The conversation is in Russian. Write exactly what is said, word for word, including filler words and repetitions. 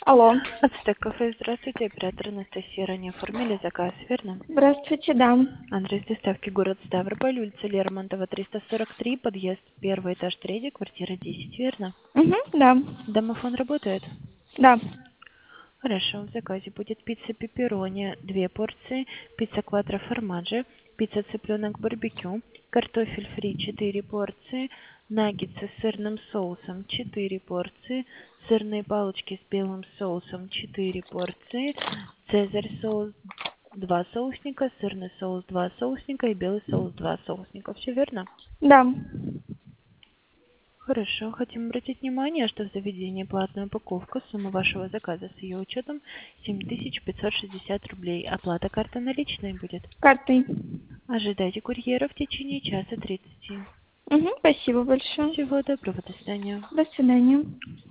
Алло. Ацтек кафе, здравствуйте, оператор Анастасия. Ранее оформили заказ, верно? Здравствуйте, да. Адрес доставки город Ставрополь, улица Лермонтова, триста сорок три, подъезд, первый этаж, третий, квартира десять, верно? Угу, да. Домофон работает? Да. Хорошо, в заказе будет пицца пепперони, две порции, пицца квадро формаджи, пицца цыпленок барбекю, картофель фри, четыре порции, наггетсы с сырным соусом, четыре порции, сырные палочки с белым соусом, четыре порции, цезарь соус, два соусника, сырный соус, два соусника и белый соус, два соусника. Все верно? Да. Хорошо. Хотим обратить внимание, что в заведении платная упаковка. Сумма вашего заказа с ее учетом семь тысяч пятьсот шестьдесят рублей. Оплата карты наличной будет. Картой. Ожидайте курьера в течение часа тридцати. Угу, спасибо большое. Всего доброго. До свидания. До свидания.